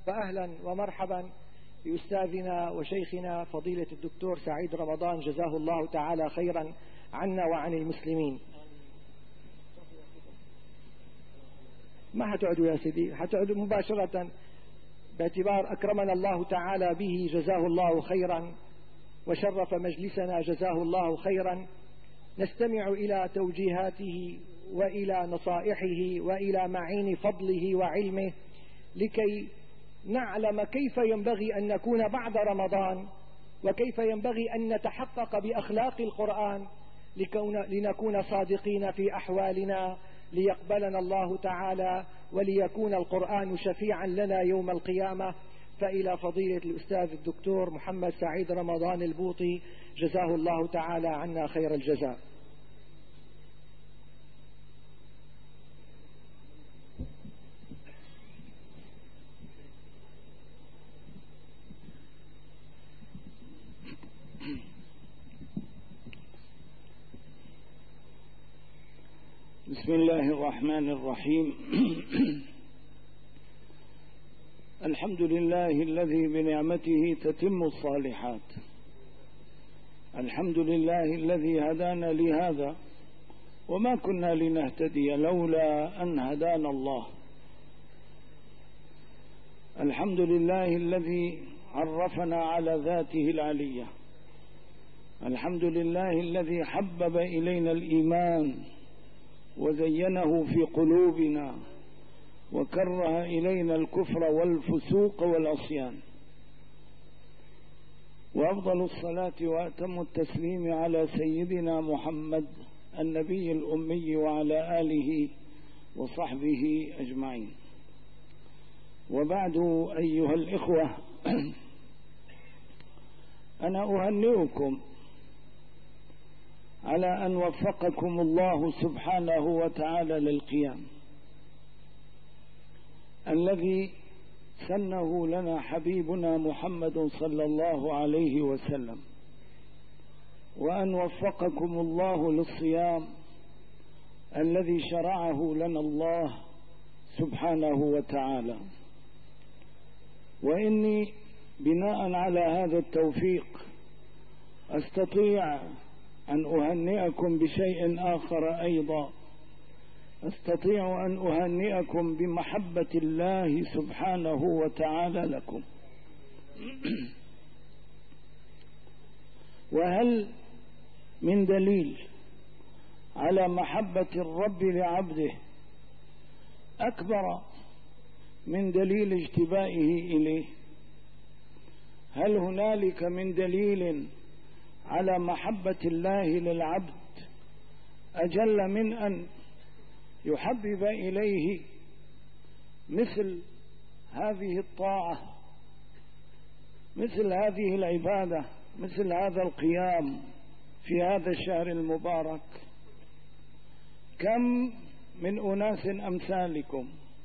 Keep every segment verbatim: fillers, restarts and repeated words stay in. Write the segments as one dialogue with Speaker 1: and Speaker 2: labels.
Speaker 1: فأهلا ومرحبا بأستاذنا وشيخنا فضيلة الدكتور سعيد رمضان، جزاه الله تعالى خيرا عنا وعن المسلمين. ما هتقعدوا يا سيدي، هتقعدوا مباشرة باعتبار أكرمنا الله تعالى به، جزاه الله خيرا، وشرف مجلسنا جزاه الله خيرا. نستمع إلى توجيهاته وإلى نصائحه وإلى معين فضله وعلمه لكي نعلم كيف ينبغي أن نكون بعد رمضان، وكيف ينبغي أن نتحقق بأخلاق القرآن لنكون صادقين في أحوالنا، ليقبلنا الله تعالى وليكون القرآن شفيعا لنا يوم القيامة. فإلى فضيلة الأستاذ الدكتور محمد سعيد رمضان البوطي، جزاه الله تعالى عنا خير الجزاء.
Speaker 2: بسم الله الرحمن الرحيم. الحمد لله الذي بنعمته تتم الصالحات. الحمد لله الذي هدانا لهذا وما كنا لنهتدي لولا أن هدانا الله. الحمد لله الذي عرفنا على ذاته العلية. الحمد لله الذي حبب إلينا الإيمان وزينه في قلوبنا وكره إلينا الكفر والفسوق والعصيان. وأفضل الصلاة وأتم التسليم على سيدنا محمد النبي الأمي وعلى آله وصحبه أجمعين. وبعد أيها الإخوة، أنا أهنئكم على أن وفقكم الله سبحانه وتعالى للقيام الذي سنه لنا حبيبنا محمد صلى الله عليه وسلم، وأن وفقكم الله للصيام الذي شرعه لنا الله سبحانه وتعالى. وإني بناء على هذا التوفيق أستطيع أن أهنئكم بشيء آخر أيضا. أستطيع أن أهنئكم بمحبة الله سبحانه وتعالى لكم. وهل من دليل على محبة الرب لعبده أكبر من دليل اجتبائه إليه؟ هل هنالك من دليل على محبة الله للعبد أجل من أن يحبب إليه مثل هذه الطاعة، مثل هذه العبادة، مثل هذا القيام في هذا الشهر المبارك؟ كم من أناس أمثالكم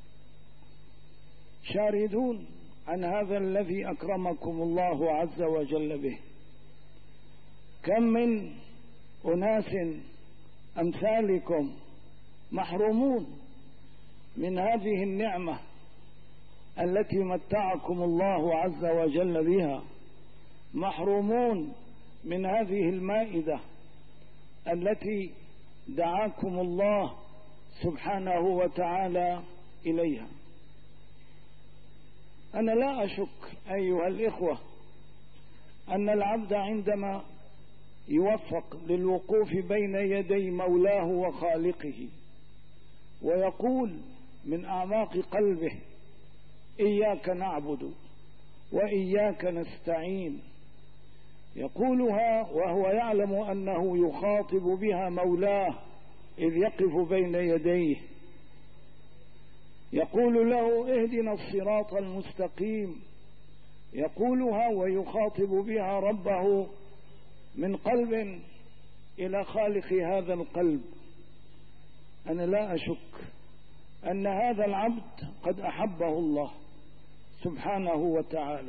Speaker 2: شاردون عن هذا الذي أكرمكم الله عز وجل به. كم من أناس أمثالكم محرومون من هذه النعمة التي متعكم الله عز وجل بها، محرومون من هذه المائدة التي دعاكم الله سبحانه وتعالى إليها. أنا لا أشك أيها الإخوة أن العبد عندما يوفق للوقوف بين يدي مولاه وخالقه ويقول من أعماق قلبه إياك نعبد وإياك نستعين، يقولها وهو يعلم أنه يخاطب بها مولاه إذ يقف بين يديه، يقول له اهدنا الصراط المستقيم، يقولها ويخاطب بها ربه من قلب إلى خالق هذا القلب. أنا لا أشك أن هذا العبد قد أحبه الله سبحانه وتعالى.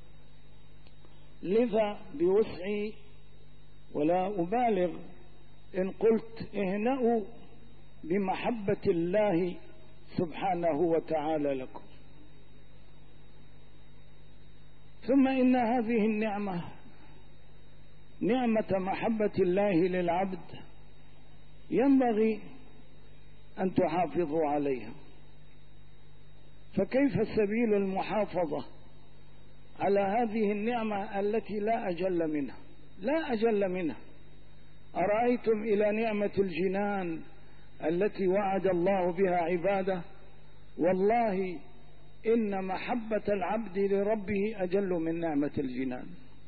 Speaker 2: لذا بوسعي ولا أبالغ إن قلت اهنأوا بمحبة الله سبحانه وتعالى لكم. ثم إن هذه النعمة نعمة محبة الله للعبد ينبغي أن تحافظوا عليها. فكيف سبيل المحافظة على هذه النعمة التي لا أجل منها لا أجل منها أرأيتم إلى نعمة الجنان التي وعد الله بها عباده؟ والله إن محبة العبد لربه أجل من نعمة الجنان.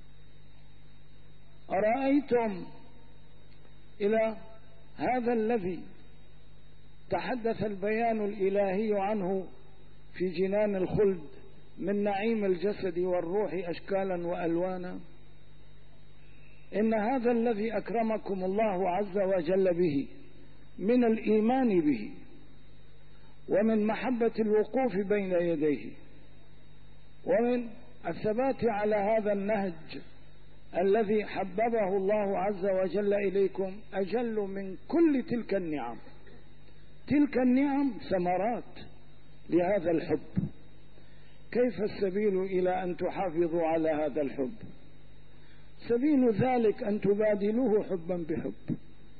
Speaker 2: أرأيتم إلى هذا الذي تحدث البيان الإلهي عنه في جنان الخلد من نعيم الجسد والروح أشكالا وألوانا؟ إن هذا الذي أكرمكم الله عز وجل به من الإيمان به ومن محبة الوقوف بين يديه ومن الثبات على هذا النهج الذي حببه الله عز وجل إليكم أجل من كل تلك النعم. تلك النعم ثمرات لهذا الحب. كيف السبيل إلى أن تحافظوا على هذا الحب؟ سبيل ذلك أن تبادلوه حبا بحب.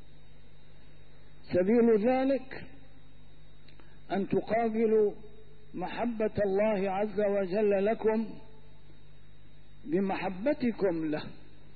Speaker 2: سبيل ذلك أن تقابلوا محبة الله عز وجل لكم بمحبتكم له.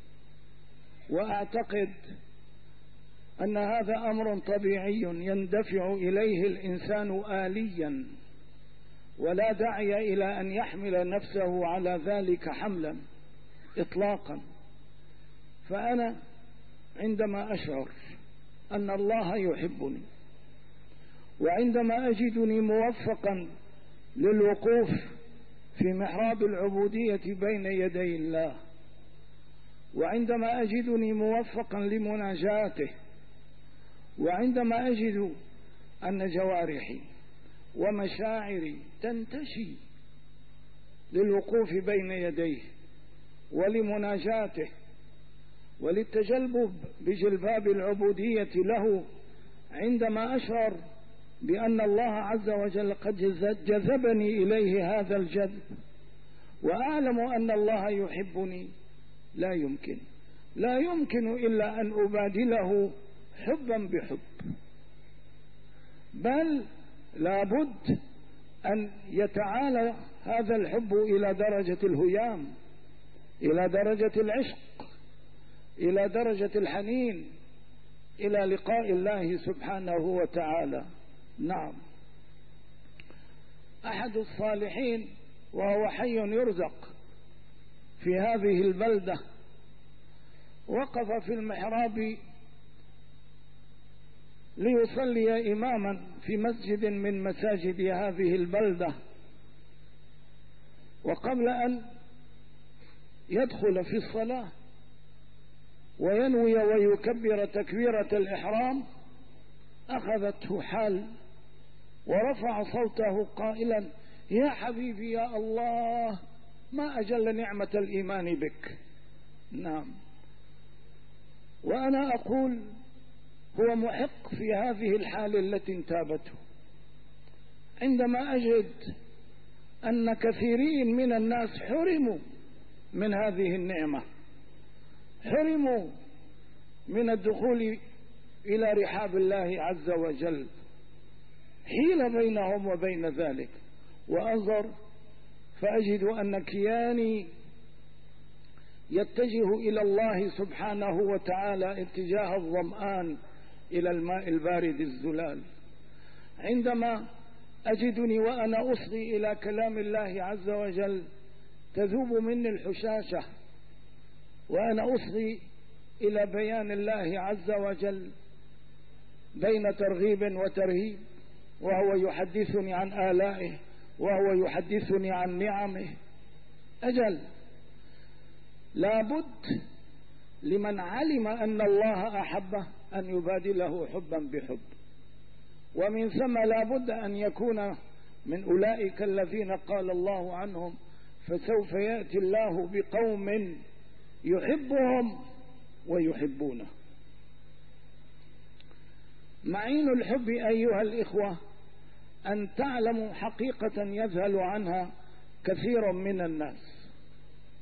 Speaker 2: وأعتقد أن هذا أمر طبيعي يندفع إليه الإنسان آليا، ولا داعي إلى أن يحمل نفسه على ذلك حملا إطلاقا. فأنا عندما أشعر أن الله يحبني، وعندما أجدني موفقا للوقوف في محراب العبودية بين يدي الله، وعندما أجدني موفقا لمناجاته، وعندما أجد أن جوارحي ومشاعري تنتشي للوقوف بين يديه ولمناجاته وللتجلب بجلباب العبودية له، عندما أشعر بأن الله عز وجل قد جذبني إليه هذا الجذب، وأعلم أن الله يحبني، لا يمكن لا يمكن إلا أن أبادله حبا بحب، بل لابد أن يتعالى هذا الحب إلى درجة الهيام، إلى درجة العشق، إلى درجة الحنين إلى لقاء الله سبحانه وتعالى. نعم، أحد الصالحين وهو حي يرزق في هذه البلدة وقف في المحراب ليصلي إماما في مسجد من مساجد هذه البلدة، وقبل أن يدخل في الصلاة وينوي ويكبر تكبيرة الإحرام أخذته حال ورفع صوته قائلا: يا حبيبي يا الله، ما أجل نعمة الإيمان بك. نعم، وأنا أقول هو محق في هذه الحال التي انتابته. عندما أجد أن كثيرين من الناس حرموا من هذه النعمة، حرموا من الدخول إلى رحاب الله عز وجل، حيل بينهم وبين ذلك، وأنظر فأجد أن كياني يتجه إلى الله سبحانه وتعالى اتجاه الظمآن إلى الماء البارد الزلال. عندما أجدني وأنا أصغي إلى كلام الله عز وجل تذوب مني الحشاشة، وأنا أصغي إلى بيان الله عز وجل بين ترغيب وترهيب، وهو يحدثني عن آلائه وهو يحدثني عن نعمه. أجل لابد لمن علم أن الله أحبه أن يبادله حبا بحب، ومن ثم لابد أن يكون من أولئك الذين قال الله عنهم: فسوف يأتي الله بقوم يحبهم ويحبونه. معين الحب أيها الإخوة أن تعلموا حقيقة يذهل عنها كثير من الناس،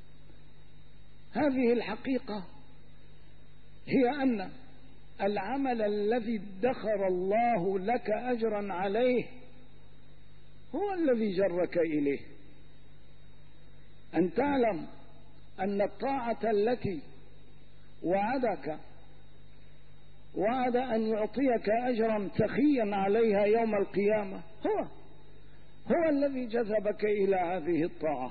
Speaker 2: هذه الحقيقة هي أن العمل الذي ادخر الله لك أجرا عليه هو الذي جرك إليه. أن تعلم أن الطاعة التي وعدك وعد أن يعطيك أجرا سخيا عليها يوم القيامة هو هو الذي جذبك إلى هذه الطاعة.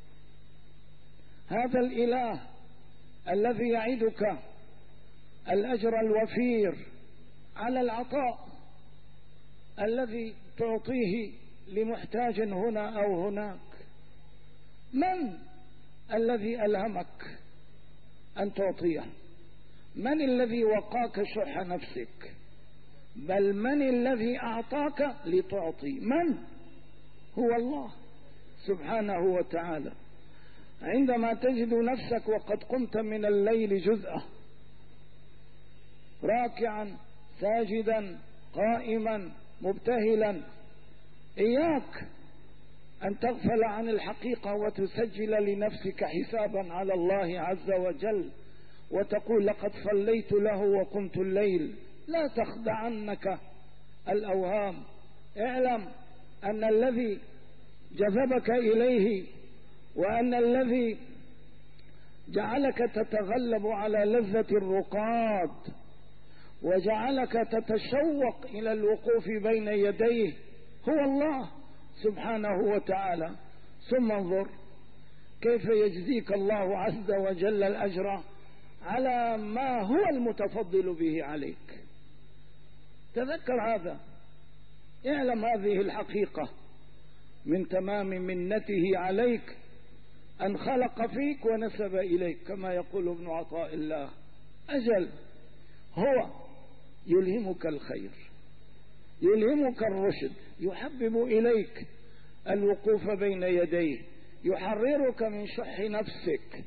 Speaker 2: هذا الإله الذي يعدك الأجر الوفير على العطاء الذي تعطيه لمحتاج هنا أو هناك، من الذي ألهمك أن تعطيه؟ من الذي وقاك شح نفسك؟ بل من الذي أعطاك لتعطي؟ من؟ هو الله سبحانه وتعالى. عندما تجد نفسك وقد قمت من الليل جزءه راكعا ساجدا قائما مبتهلا، إياك أن تغفل عن الحقيقة وتسجل لنفسك حسابا على الله عز وجل وتقول لقد صليت له وقمت الليل. لا تخدعنك الأوهام. اعلم أن الذي جذبك إليه وأن الذي جعلك تتغلب على لذة الرقاد وجعلك تتشوق إلى الوقوف بين يديه هو الله سبحانه وتعالى. ثم انظر كيف يجزيك الله عز وجل الأجر على ما هو المتفضل به عليك. تذكر هذا، اعلم هذه الحقيقة. من تمام منته عليك أن خلق فيك ونسب إليك كما يقول ابن عطاء الله. أجل هو يلهمك الخير، يلهمك الرشد، يحبب إليك الوقوف بين يديه، يحررك من شح نفسك،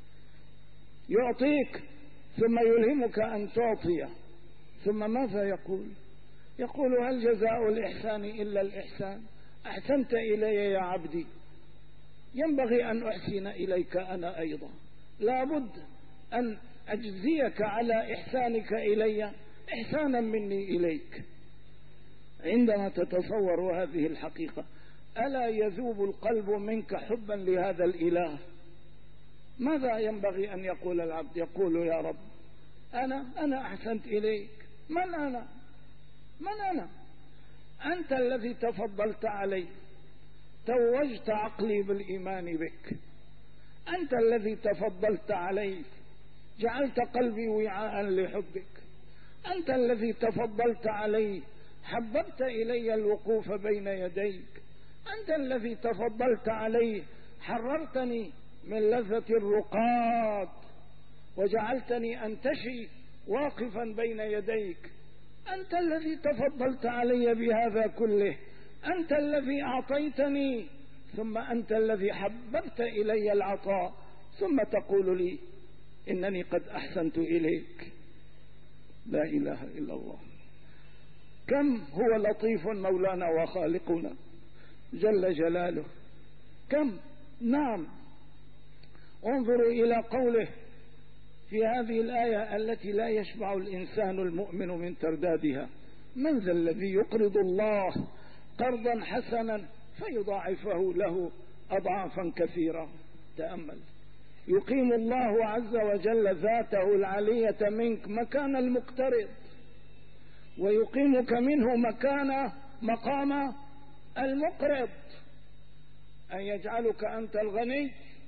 Speaker 2: يعطيك ثم يلهمك أن تعطيه. ثم ماذا يقول؟ يقول هل جزاء الإحسان إلا الإحسان؟ أحسنت إلي يا عبدي، ينبغي أن أحسن إليك أنا أيضا. لابد أن أجزيك على إحسانك إلي إحسانا مني إليك. عندما تتصور هذه الحقيقة ألا يذوب القلب منك حبا لهذا الإله؟ ماذا ينبغي أن يقول العبد؟ يقول يا رب أنا أنا أحسنت إليك. من أنا؟ من أنا؟ أنت الذي تفضلت علي، توجت عقلي بالإيمان بك، أنت الذي تفضلت علي، جعلت قلبي وعاء لحبك، أنت الذي تفضلت علي، حببت إلي الوقوف بين يديك، أنت الذي تفضلت علي، حررتني من لذة الرقاد وجعلتني أنتشي واقفا بين يديك، أنت الذي تفضلت علي بهذا كله، أنت الذي أعطيتني، ثم أنت الذي حببت إلي العطاء، ثم تقول لي إنني قد أحسنت إليك. لا إله إلا الله. كم هو لطيف مولانا وخالقنا جل جلاله، كم. نعم، انظروا إلى قوله في هذه الآية التي لا يشبع الإنسان المؤمن من تردادها: من ذا الذي يقرض الله قرضا حسنا فيضاعفه له أضعافا كثيرة. تأمل، يقيم الله عز وجل ذاته العلية منك مكان المقترض، ويقيمك منه مكان مقام المقرض، أن يجعلك أنت الغني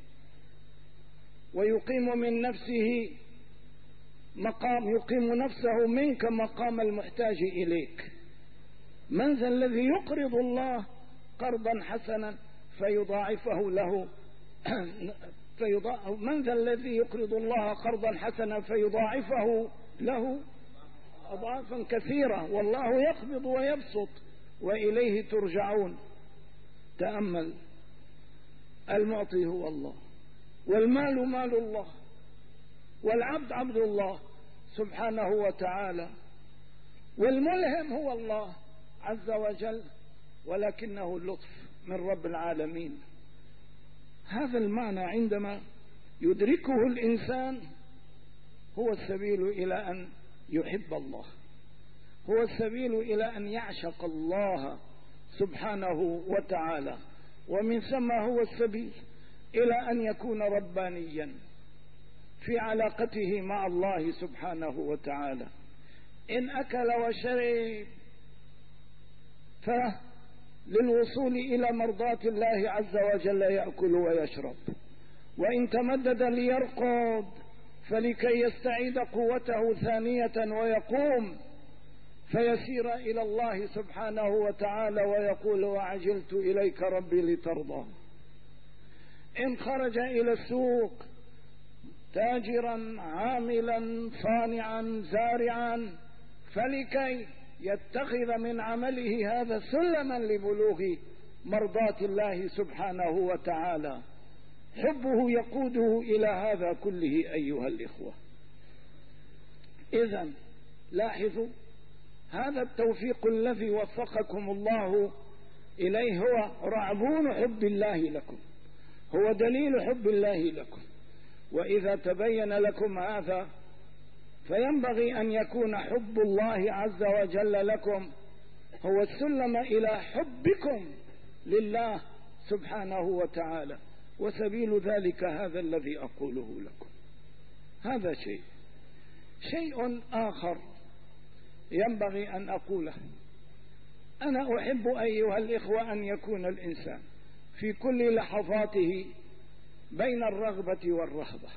Speaker 2: ويقيم من نفسه مقام، يقيم نفسه منك مقام المحتاج إليك. من ذا الذي يقرض الله قرضا حسنا فيضاعفه له فيضاعف من ذا الذي يقرض الله قرضا حسنا فيضاعفه له أضعافا كثيرة، والله يقبض ويبسط وإليه ترجعون. تأمل، المعطي هو الله، والمال مال الله، والعبد عبد الله سبحانه وتعالى، والملهم هو الله عز وجل، ولكنه اللطف من رب العالمين. هذا المعنى عندما يدركه الإنسان هو السبيل إلى أن يحب الله، هو السبيل إلى أن يعشق الله سبحانه وتعالى، ومن ثم هو السبيل إلى أن يكون ربانيا في علاقته مع الله سبحانه وتعالى. إن أكل وشرب فللوصول إلى مرضاة الله عز وجل يأكل ويشرب، وإن تمدد ليرقد فلكي يستعيد قوته ثانية ويقوم فيسير إلى الله سبحانه وتعالى ويقول وعجلت إليك ربي لترضى. إن خرج إلى السوق تاجرا عاملا صانعا زارعا فلكي يتخذ من عمله هذا سلما لبلوغ مرضاة الله سبحانه وتعالى. حبه يقوده إلى هذا كله أيها الإخوة. إذن لاحظوا هذا التوفيق الذي وفقكم الله إليه هو رعبون حب الله لكم، هو دليل حب الله لكم. وإذا تبين لكم هذا فينبغي أن يكون حب الله عز وجل لكم هو السلم إلى حبكم لله سبحانه وتعالى، وسبيل ذلك هذا الذي أقوله لكم. هذا شيء. شيء آخر ينبغي أن أقوله، أنا أحب أيها الإخوة أن يكون الإنسان في كل لحظاته بين الرغبة والرهبة،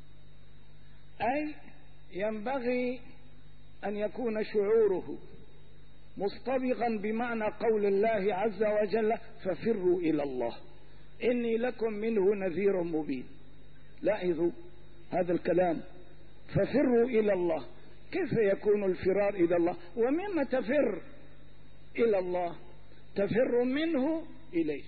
Speaker 2: أي ينبغي أن يكون شعوره مصطبغا بمعنى قول الله عز وجل ففروا إلى الله إني لكم منه نذير مبين. لاحظوا هذا الكلام، ففروا إلى الله. كيف يكون الفرار إلى الله؟ ومما تفر إلى الله؟ تفر منه إليه.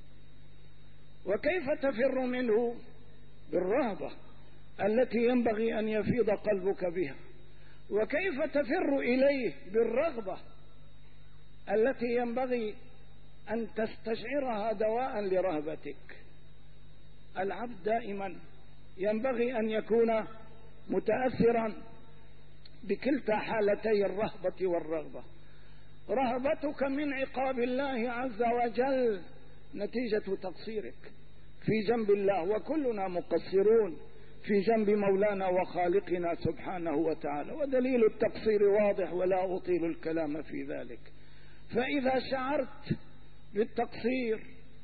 Speaker 2: وكيف تفر منه؟ بالرهبة التي ينبغي أن يفيض قلبك بها. وكيف تفر إليه؟ بالرغبة التي ينبغي أن تستشعرها دواء لرهبتك. العبد دائما ينبغي أن يكون متأثرا بكلتا حالتي الرهبة والرغبة. رهبتك من عقاب الله عز وجل نتيجة تقصيرك في جنب الله، وكلنا مقصرون في جنب مولانا وخالقنا سبحانه وتعالى، ودليل التقصير واضح ولا أطيل الكلام في ذلك. فإذا شعرت بالتقصير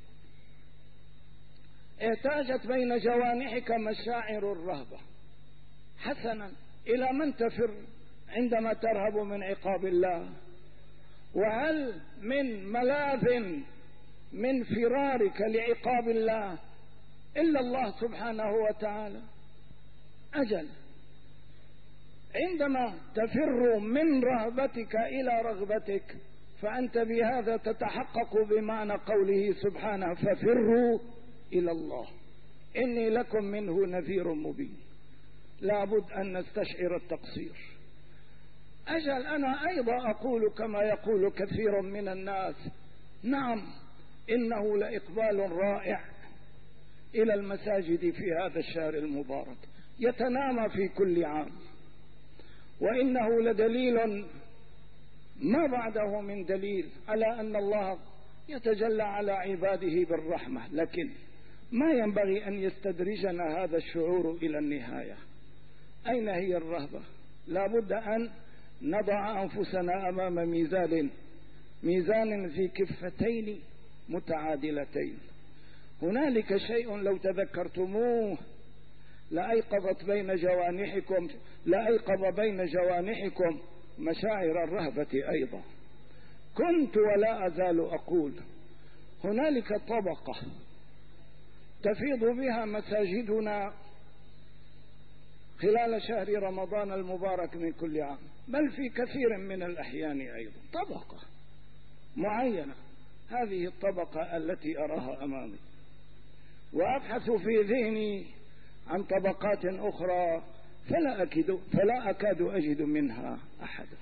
Speaker 2: احتاجت بين جوانحك مشاعر الرهبة. حسنا، إلى من تفر عندما ترهب من عقاب الله؟ وهل من ملاذ من فرارك لعقاب الله إلا الله سبحانه وتعالى؟ أجل، عندما تفر من رهبتك إلى رغبتك فأنت بهذا تتحقق بمعنى قوله سبحانه ففروا إلى الله إني لكم منه نذير مبين. لابد أن نستشعر التقصير. أجل، أنا أيضا أقول كما يقول كثير من الناس، نعم إنه لإقبال رائع إلى المساجد في هذا الشهر المبارك يتنامى في كل عام، وإنه لدليل ما بعده من دليل على أن الله يتجلى على عباده بالرحمة. لكن ما ينبغي أن يستدرجنا هذا الشعور إلى النهاية. أين هي الرهبة؟ لا بد أن نضع أنفسنا أمام ميزان ميزان ذي كفتين متعادلتين. هنالك شيء لو تذكرتموه لأيقظت بين جوانحكم لأيقظ بين جوانحكم مشاعر الرهبة أيضا. كنت ولا أزال أقول هنالك طبقة تفيض بها مساجدنا خلال شهر رمضان المبارك من كل عام، بل في كثير من الأحيان أيضا طبقة معينة. هذه الطبقة التي أراها أمامي، وأبحث في ذهني عن طبقات أخرى فلا أكاد فلا أكاد أجد منها أحدا.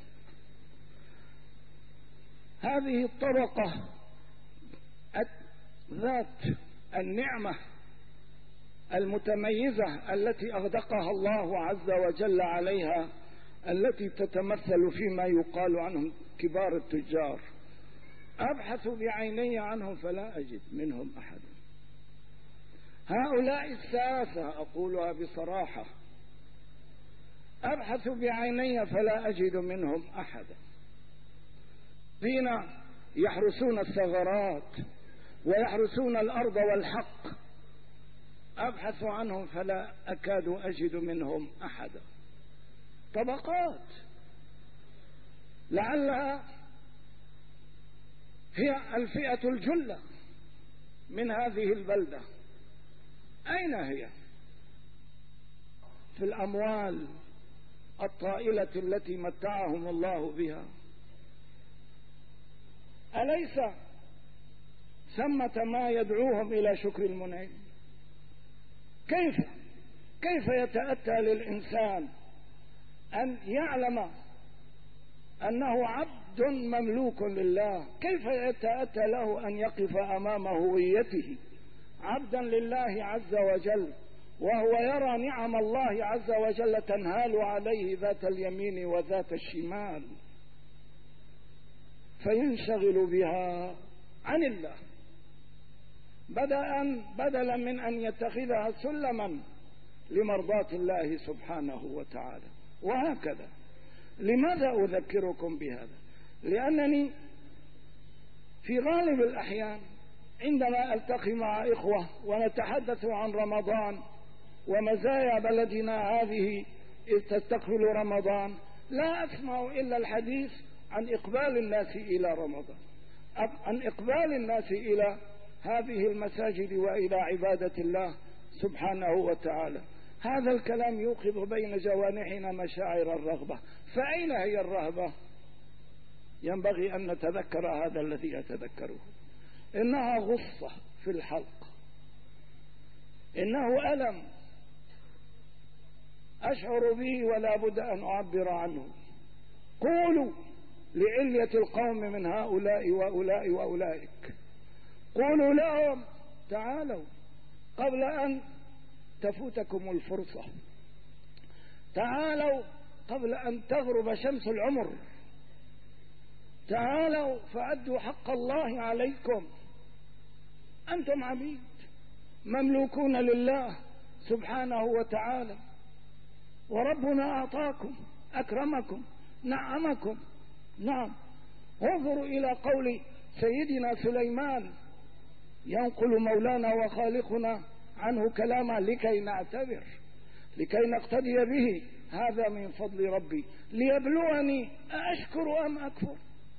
Speaker 2: هذه الطبقة ذات النعمة المتميزة التي أغدقها الله عز وجل عليها، التي تتمثل فيما يقال عنهم كبار التجار. أبحث بعيني عنهم فلا أجد منهم أحدا. هؤلاء الساسة أقولها بصراحة، أبحث بعيني فلا أجد منهم أحدا. الذين يحرسون الثغرات ويحرسون الأرض والحق، أبحث عنهم فلا أكاد أجد منهم أحدا. طبقات لعلها هي الفئة الجلة من هذه البلدة. أين هي؟ في الأموال الطائلة التي متعهم الله بها. أليس ثمة ما يدعوهم إلى شكر المنعم؟ كيف كيف يتأتى للإنسان أن يعلم أنه عبد مملوك لله؟ كيف يتأتى له أن يقف أمام هويته عبدا لله عز وجل وهو يرى نعم الله عز وجل تنهال عليه ذات اليمين وذات الشمال، فينشغل بها عن الله بدلا بدلا من أن يتخذها سلما لمرضاة الله سبحانه وتعالى. وهكذا. لماذا أذكركم بهذا؟ لأنني في غالب الأحيان عندما ألتقي مع إخوة ونتحدث عن رمضان ومزايا بلدنا هذه إذ تستقبل رمضان، لا أسمع إلا الحديث عن إقبال الناس إلى رمضان، عن إقبال الناس إلى هذه المساجد وإلى عبادة الله سبحانه وتعالى. هذا الكلام يوقظ بين جوانحنا مشاعر الرغبة. فأين هي الرهبة؟ ينبغي أن نتذكر هذا الذي أتذكره. إنها غصة في الحلق، إنه ألم أشعر به ولا بد أن أعبر عنه. قولوا لعلية القوم من هؤلاء وأولئك وأولئك، قولوا لهم تعالوا قبل أن تفوتكم الفرصة، تعالوا قبل أن تغرب شمس العمر، تعالوا فأدوا حق الله عليكم. أنتم عبيد مملوكون لله سبحانه وتعالى، وربنا أعطاكم أكرمكم نعمكم. نعم، انظروا إلى قول سيدنا سليمان ينقل مولانا وخالقنا عنه كلاما لكي نعتبر، لكي نقتدي به. هذا من فضل ربي ليبلوني أأشكر أم أكفر.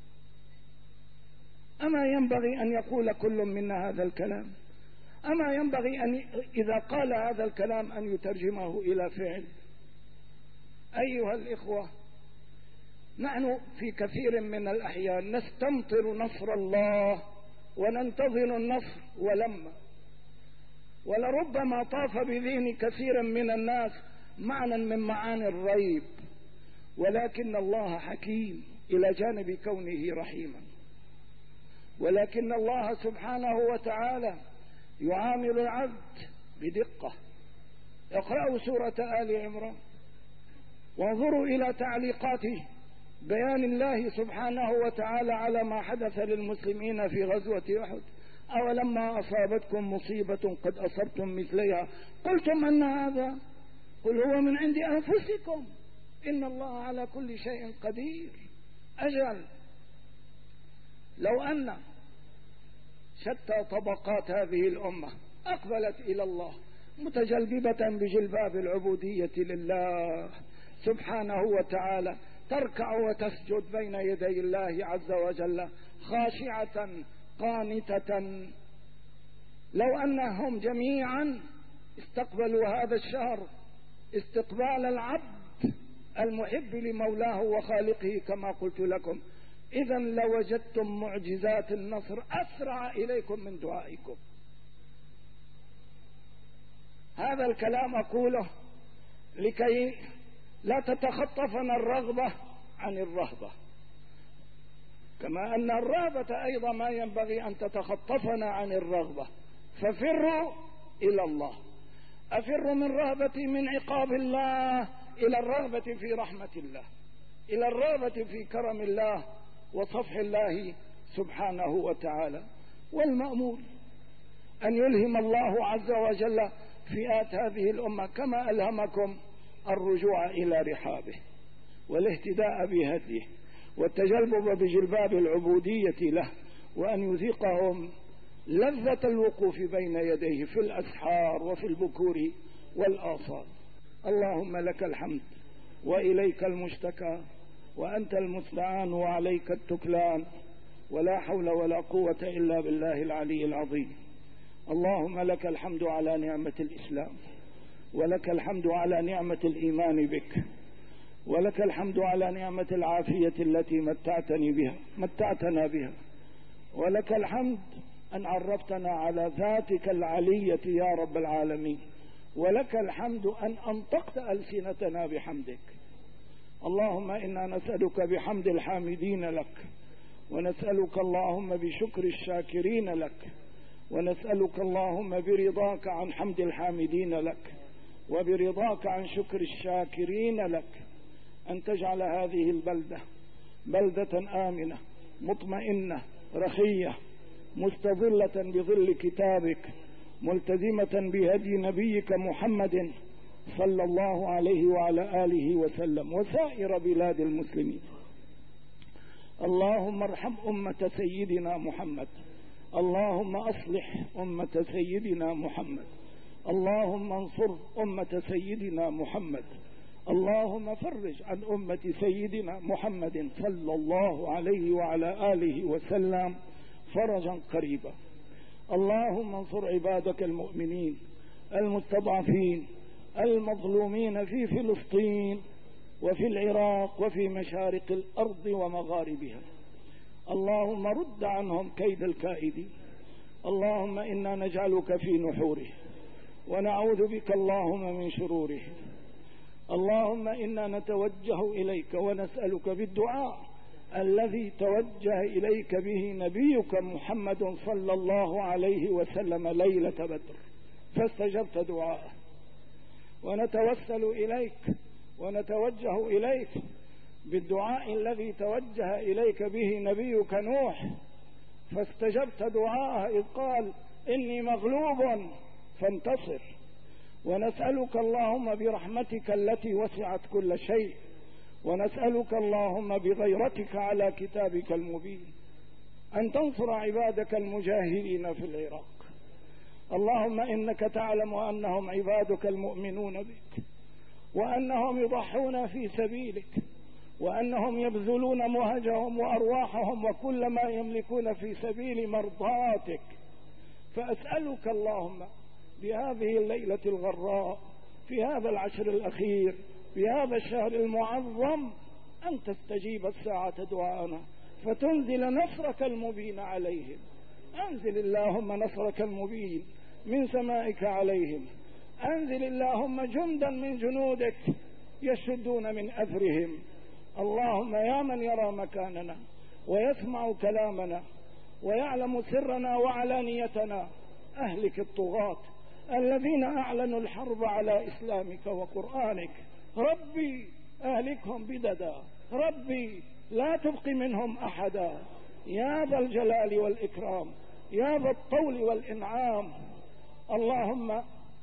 Speaker 2: أما ينبغي أن يقول كل منا هذا الكلام؟ أما ينبغي أن إذا قال هذا الكلام أن يترجمه إلى فعل؟ أيها الإخوة، نحن في كثير من الأحيان نستمطر نصر الله وننتظر النصر ولما، ولربما طاف بذهن كثير من الناس معنى من معاني الريب، ولكن الله حكيم إلى جانب كونه رحيما، ولكن الله سبحانه وتعالى يعامل العبد بدقة. اقرأوا سورة آل عمران وانظروا إلى تعليقات بيان الله سبحانه وتعالى على ما حدث للمسلمين في غزوة أحد. أولما أصابتكم مصيبة قد أصبتم مثلها قلتم أن هذا، قل هو من عند أنفسكم إن الله على كل شيء قدير. أجل لو أن شتى طبقات هذه الأمة أقبلت إلى الله متجلببة بجلباب العبودية لله سبحانه وتعالى، تركع وتسجد بين يدي الله عز وجل خاشعة قانتة، لو أنهم جميعا استقبلوا هذا الشهر استقبال العبد المحب لمولاه وخالقه كما قلت لكم، إذا لوجدتم معجزات النصر أسرع إليكم من دعائكم. هذا الكلام أقوله لكي لا تتخطفنا الرغبة عن الرهبة، كما أن الرهبة أيضا ما ينبغي أن تتخطفنا عن الرغبة. ففروا إلى الله، أفر من رهبتي من عقاب الله إلى الرغبة في رحمة الله، إلى الرغبة في كرم الله وصفح الله سبحانه وتعالى. والمأمول أن يلهم الله عز وجل فئات هذه الأمة كما ألهمكم الرجوع إلى رحابه والاهتداء بهديه والتجلب بجلباب العبودية له، وأن يذيقهم لذة الوقوف بين يديه في الأسحار وفي البكور والآصال. اللهم لك الحمد وإليك المشتكى وأنت المستعان وعليك التكلان، ولا حول ولا قوة إلا بالله العلي العظيم. اللهم لك الحمد على نعمة الإسلام، ولك الحمد على نعمة الإيمان بك، ولك الحمد على نعمة العافية التي متعتني بها متعتنا بها، ولك الحمد أن عرفتنا على ذاتك العلية يا رب العالمين، ولك الحمد أن أنطقت ألسنتنا بحمدك. اللهم إنا نسألك بحمد الحامدين لك، ونسألك اللهم بشكر الشاكرين لك، ونسألك اللهم برضاك عن حمد الحامدين لك وبرضاك عن شكر الشاكرين لك أن تجعل هذه البلدة بلدة آمنة مطمئنة رخية مستظلة بظل كتابك ملتزمة بهدي نبيك محمد صلى الله عليه وعلى آله وسلم وسائر بلاد المسلمين. اللهم ارحم أمة سيدنا محمد، اللهم أصلح أمة سيدنا محمد، اللهم انصر أمة سيدنا محمد، اللهم فرج عن أمة سيدنا محمد صلى الله عليه وعلى آله وسلم فرجا قريبا. اللهم انصر عبادك المؤمنين المستضعفين المظلومين في فلسطين وفي العراق وفي مشارق الأرض ومغاربها. اللهم رد عنهم كيد الكائدين. اللهم إنا نجعلك في نحوره ونعوذ بك اللهم من شروره. اللهم إنا نتوجه إليك ونسألك بالدعاء الذي توجه إليك به نبيك محمد صلى الله عليه وسلم ليلة بدر فاستجبت دعاءه، ونتوسل إليك ونتوجه إليك بالدعاء الذي توجه إليك به نبيك نوح فاستجبت دعاءه إذ قال إني مغلوب فانتصر. ونسألك اللهم برحمتك التي وسعت كل شيء، ونسألك اللهم بغيرتك على كتابك المبين أن تنصر عبادك المجاهدين في العراق. اللهم إنك تعلم أنهم عبادك المؤمنون بك، وأنهم يضحون في سبيلك، وأنهم يبذلون مهجهم وأرواحهم وكل ما يملكون في سبيل مرضاتك. فأسألك اللهم بهذه الليلة الغراء في هذا العشر الأخير في هذا الشهر المعظم أن تستجيب الساعة دعاءنا فتنزل نصرك المبين عليهم. أنزل اللهم نصرك المبين من سمائك عليهم، أنزل اللهم جندا من جنودك يشدون من أثرهم. اللهم يا من يرى مكاننا ويسمع كلامنا ويعلم سرنا وعلانيتنا، أهلك الطغاة الذين أعلنوا الحرب على إسلامك وقرآنك. ربي أهلكهم بددا، ربي لا تبق منهم أحدا، يا ذا الجلال والإكرام، يا ذا الطول والإنعام. اللهم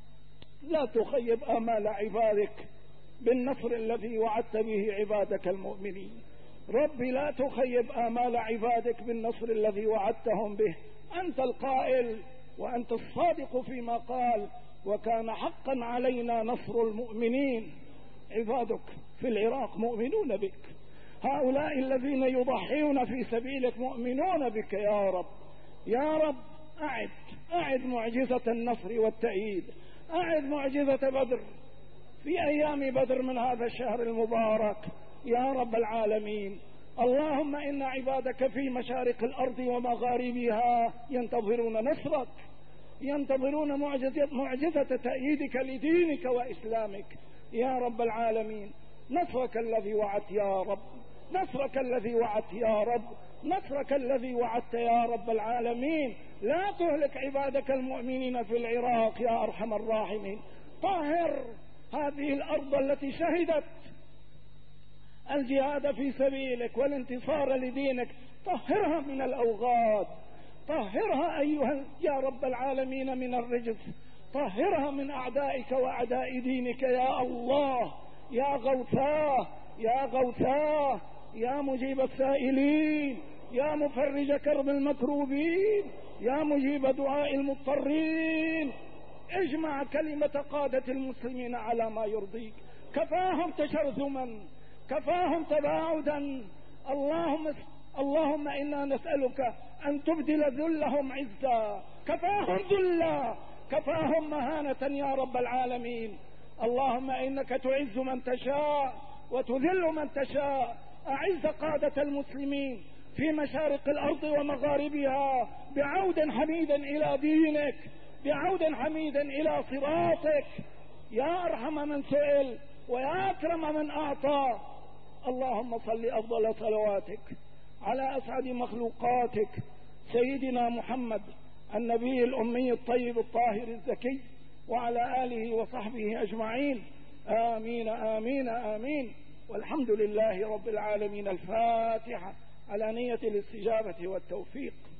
Speaker 2: لا تخيب آمال عبادك بالنصر الذي وعدت به عبادك المؤمنين. ربي لا تخيب آمال عبادك بالنصر الذي وعدتهم به. أنت القائل وأنت الصادق فيما قال وكان حقا علينا نصر المؤمنين. عبادك في العراق مؤمنون بك، هؤلاء الذين يضحون في سبيلك مؤمنون بك يا رب. يا رب أعد أعد معجزة النصر والتأييد، أعد معجزة بدر في أيام بدر من هذا الشهر المبارك يا رب العالمين. اللهم إن عبادك في مشارق الأرض ومغاربها ينتظرون نصرك، ينتظرون معجزة, معجزة تأييدك لدينك وإسلامك يا رب العالمين. نصرك الذي وعدت يا رب، نصرك الذي وعدت يا رب، نصرك الذي وعدت يا رب العالمين. لا تهلك عبادك المؤمنين في العراق يا أرحم الراحمين، طهر هذه الأرض التي شهدت الجهاد في سبيلك والانتصار لدينك، طهرها من الأوغاد، طهرها أيها يا رب العالمين من الرجس، طهرها من أعدائك وأعداء دينك يا الله، يا غوثاه يا غوثاه، يا مجيب السائلين، يا مفرج كرب المكروبين، يا مجيب دعاء المضطرين. اجمع كلمة قادة المسلمين على ما يرضيك، كفاهم تشرذما، كفاهم تباعدا. اللهم اللهم إنا نسألك أن تبدل ذلهم عزا، كفاهم ذلا، كفاهم مهانة يا رب العالمين. اللهم إنك تعز من تشاء وتذل من تشاء. أعز قادة المسلمين في مشارق الأرض ومغاربها بعود حميدا إلى دينك، بعود حميدا إلى صراطك، يا أرحم من سئل ويا أكرم من أعطى. اللهم صل أفضل صلواتك على أسعد مخلوقاتك سيدنا محمد النبي الأمي الطيب الطاهر الزكي، وعلى آله وصحبه أجمعين. آمين آمين آمين، والحمد لله رب العالمين. الفاتحة على نية الاستجابة والتوفيق.